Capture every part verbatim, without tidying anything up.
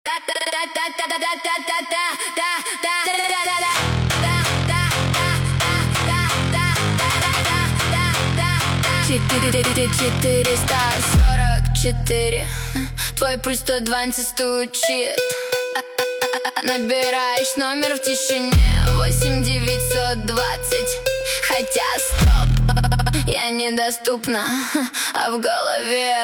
Четыреста сорок четыре. Твой пульс сто двадцать стучит. Набираешь номер в тишине. Восемь девятьсот двадцать. Хотя стоп, я недоступна, а в голове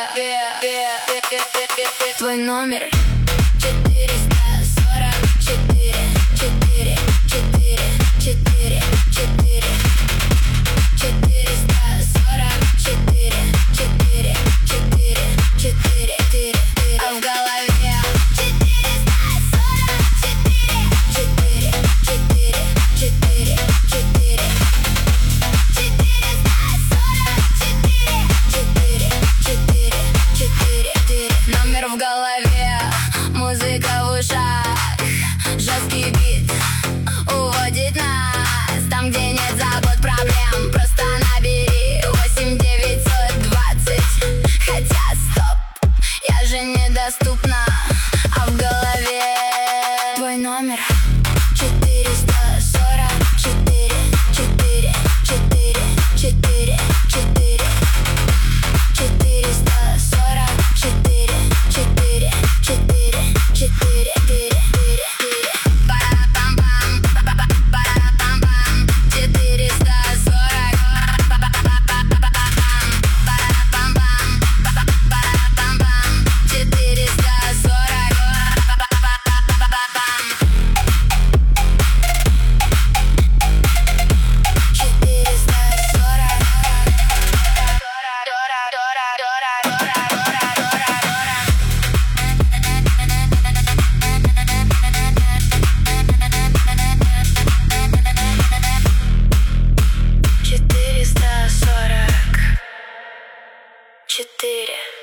твой номер. Четыреста сорок четыре. Четыре, четыре, четыре, четыре. Четыреста сорок четыре. Четыре, четыре, четыре, четыре. А в голове четыреста сорок четыре. Четыре, четыре, четыре, четыре. Четыреста сорок четыре. Четыре, четыре, четыре, четыре. Номер в голове, музыка в ушах, жесткий бит уводит нас там, где нет забот, проблем. Просто набери восемь девятьсот двадцать. Хотя стоп, я же недоступна, а в голове твой номер. Четыреста сорок четыре. Четыре, четыре, четыре, четыре. Четыреста сорок четыре. Четыре, четыре, четыре, четыре, четыре. Пара-пам-пам, пара-пам-пам. Четыреста сорок. Пара-пам-пам, пара-пам-пам. Четыреста сорок. Четыреста сорок. Четыреста сорок четыре.